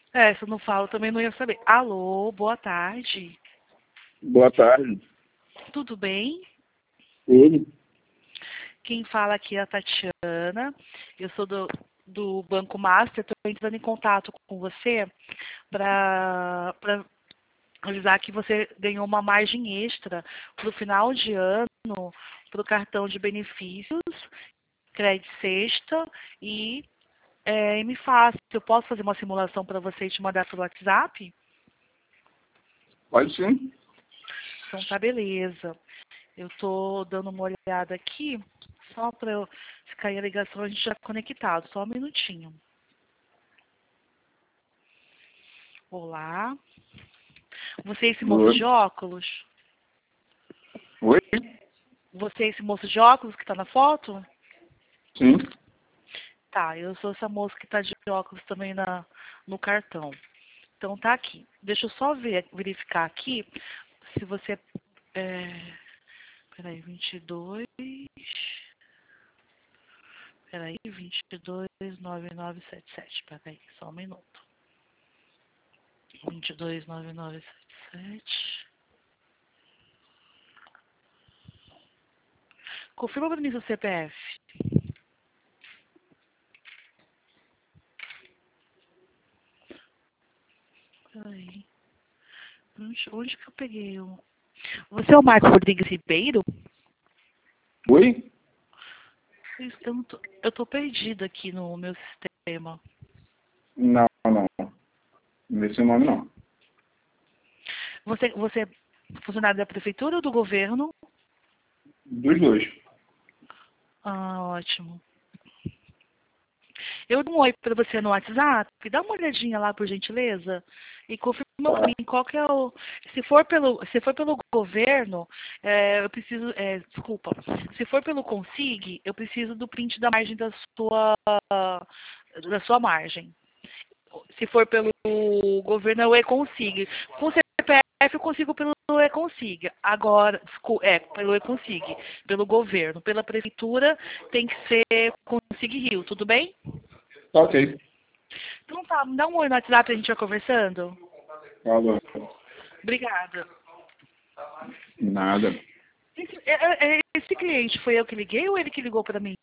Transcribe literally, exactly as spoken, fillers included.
É, se eu não falo, também não ia saber. Alô, boa tarde. Boa tarde. Tudo bem? Ele? Quem fala aqui é a Tatiana. Eu sou do, do Banco Master. Estou entrando em contato com você para avisar que você ganhou uma margem extra para o final de ano, para o cartão de benefícios, crédito sexta e é, M Fácil. Eu posso fazer uma simulação para você e te mandar pelo WhatsApp? Pode sim. Então tá, beleza. Eu tô dando uma olhada aqui, só para eu se cair a ligação a gente já conectado, só um minutinho. Olá. Você é esse moço de Oi? óculos? Oi? Você é esse moço de óculos que tá na foto? Sim. Tá, eu sou essa moça que tá de óculos também na, no cartão. Então tá aqui. Deixa eu só ver, verificar aqui se você é... Peraí, vinte e dois. Peraí, vinte e dois, nove nove sete sete. Peraí, só um minuto. vinte e dois, nove nove sete sete. Confirma para mim seu C P F. Peraí. Onde, onde que eu peguei o... Você é o Marcos Rodrigues Ribeiro? Oi? Eu, não tô, eu tô perdida aqui no meu sistema. Não, não. Nesse nome não. Você, você é funcionário da prefeitura ou do governo? Dos dois. Ah, ótimo. Eu dou um oi para você no WhatsApp, dá uma olhadinha lá, por gentileza, e confirma para Tá. mim qual que é o... Se for pelo, se for pelo governo, é, eu preciso... É, desculpa. Se for pelo Consig, eu preciso do print da margem da sua, da sua margem. Se for pelo governo, é o E-Consig. Com C P F, eu consigo pelo E-Consig. Agora, descu- é, pelo E-Consig. Pelo governo. Pela prefeitura, tem que ser Consig Rio, tudo bem? Tá ok. Então tá, me dá um oi no WhatsApp e a gente vai conversando. Falou. Obrigada. Nada. Esse, é- é- esse cliente foi eu que liguei ou ele que ligou para mim?